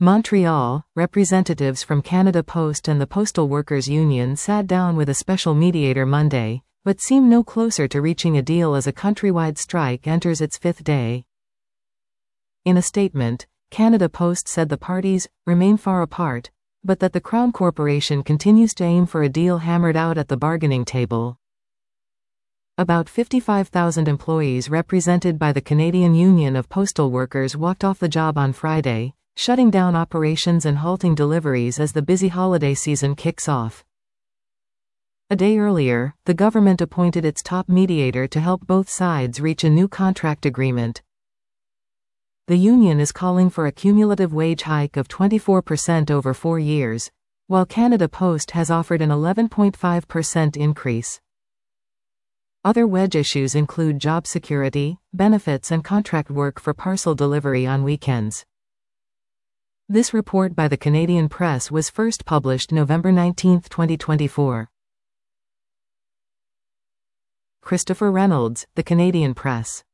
Montreal, representatives from Canada Post and the Postal Workers Union sat down with a special mediator Monday, but seem no closer to reaching a deal as a countrywide strike enters its fifth day. In a statement, Canada Post said the parties remain far apart, but that the Crown Corporation continues to aim for a deal hammered out at the bargaining table. About 55,000 employees represented by the Canadian Union of Postal Workers walked off the job on Friday, shutting down operations and halting deliveries as the busy holiday season kicks off. A day earlier, the government appointed its top mediator to help both sides reach a new contract agreement. The union is calling for a cumulative wage hike of 24% over 4 years, while Canada Post has offered an 11.5% increase. Other wedge issues include job security, benefits and contract work for parcel delivery on weekends. This report by the Canadian Press was first published November 19, 2024. Christopher Reynolds, The Canadian Press.